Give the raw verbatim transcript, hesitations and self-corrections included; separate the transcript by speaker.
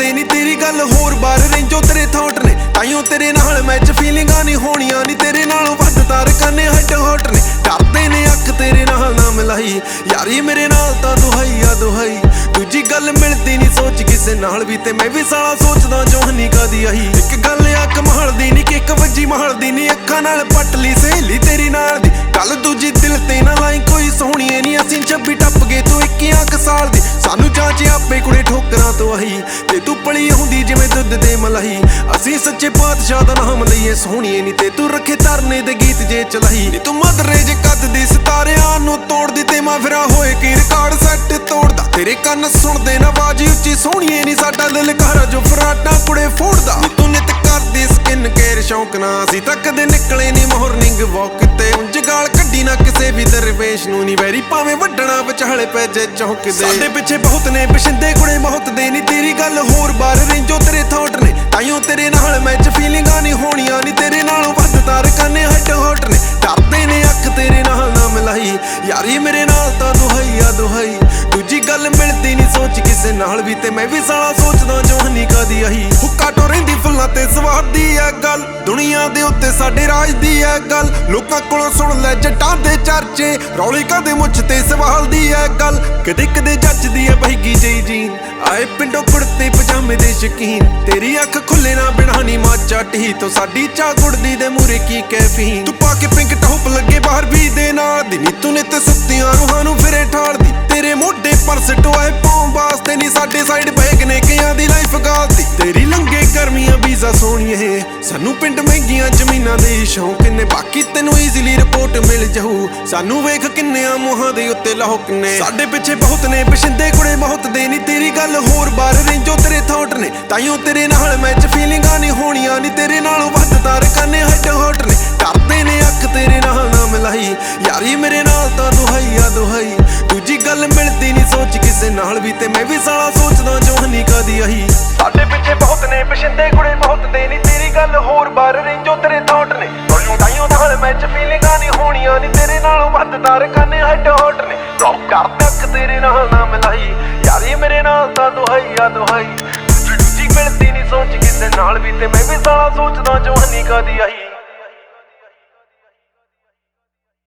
Speaker 1: संभलदे नी तेरी गल होर बार रेंजो तेरे थॉट ने ताइयों तेरे नाल मैच फीलिंगां नहीं होनियां नी तेरे नालों वध तार कन्ने हेड हॉट ने डरदे ने अख तेरे नाल ना मिलाई यारी मेरे नाल तां दुहाई आ दुहाई दूजी गल मिलदी नी सोच किसे नाल भी ते मैं भी साला सोचदा जोहनी कादी आई एक गल आ कमाल दी नी कि एक वजी महल दी नी अखां नाल पट ली सहेली तेरी नाल दी गल दूजी दिल ते ना लाई कोई सोहणीए नी असीं छब्बी टप गए तू इक्कियां क साल दी सानू चाचे आपे कुड़े ठोकरां तो आई ते तू पली हुंदी जिवें दुध ते मलाई असीं सच्चे पातशाह दा नाम लईए सोहणीए नी ते तू रखे तरने दे गीत जे चलाई नी तू मदरे जे कद दी सितारियां नू तोड़ दी ते मां फिरा होए की रिकॉर्ड सैट तोड़दा तेरे कंन सुणदे ना आवाज उच्ची सोहणीए नी साडा दिल घरा जो फराटा कुड़े फोड़दा तू नित करदी स्किन केयर शौक ना असीं तक दे निकले नी मॉर्निंग वॉक ते उंज गाल कड्डी ना किसे भी दरवेश नू नी वैरी भावें वड्डਣਾ विचाले पै जे चौंकदे साडे पिछे बहुत ने बशिंदे कुड़े बहुत दे नी तेरी गल होर बार रेंजो तेरे थॉट ने ताइयों तेरे नाल मैच फीलिंगां नहीं होनियां नी तेरे नालों वध तार कन्ने हेड हॉट ने डरदे ने अख तेरे नाल ना मिलाई यारी मेरे नाल तां दुहाई आ दुहाई दूजी गल मिलदी नी सोच किसे नाल भी ते मैं भी साला सोचदा जोहनी कादी आई हुक्का टो रहिंदी फुल्लां ते स्वाद दी ऐ गल दुनिया दे उत्ते साडे राज दी ऐ गल लोकां कोलों सुण ले जट्टां दे चर्चे रौली कदे मुੱਛ ते सवाल दी ऐ गल कदे कदे जੱਜਦੀ ऐ बहिगी जई जीन आए पिंडों कुड़ते पजामे दे शकीन तेरी अख खुले ना बिना नी माचा टी तो साडी चा गुड़दी दे मूरे की कैफीन तू पाके पिंक टॉप लगे बाहर भी दे नाल दी नी तू नित सुत्तियां रूहां नू फिरे ठाल दी तेरे मोढे परस टोए पाਉਣ वास्ते नी साडे साइड बैग ने कियां दी लाइफ गालती तेरी लंगे गर्मियां वीजा सोहणीए सानू पिंड महंगियां जमीनां दे शौक ने बाकी तैनू ईਜ਼ੀਲੀ रिपोर्ट मिल जाऊ सानू वेख किन्नियां मुहां दे उत्ते लौक ने साडे पिछे बहुत ने बशिंदे कुड़े बहुत दे नी तेरी गल होर बार रेंजो तेरे थॉट ने ताइयों तेरे नाल मैच फीलिंगां नहीं होनियां नी तेरे नालों वध तार कन्ने हेड हॉट ने डरदे ने अख तेरे नाल ना मिलाई यारी मेरे नाल तां दुहाई आ दुहाई दूजी गल मिलदी नी सोच किसे नाल भी ते मैं भी साला सोचदा जोहनी कादी आई साडे पिछे बहुत ने बशिंदे कुड़े बहुत दे नी तेरी गल होर बार रेंजो तेरे थॉट ने ताइयों नाल मैच फीलिंगां नहीं होनियां नी तेरे नालों वध तार कन्ने हेड हॉट ने डरदे अख तेरे नाल ना मिलाई यारी मेरे नाल तां दुहाई आ दुहाई दूजी मिलदी नी सोच किसे नाल भी ते मैं भी साला सोचदा जोहनी कादी आई।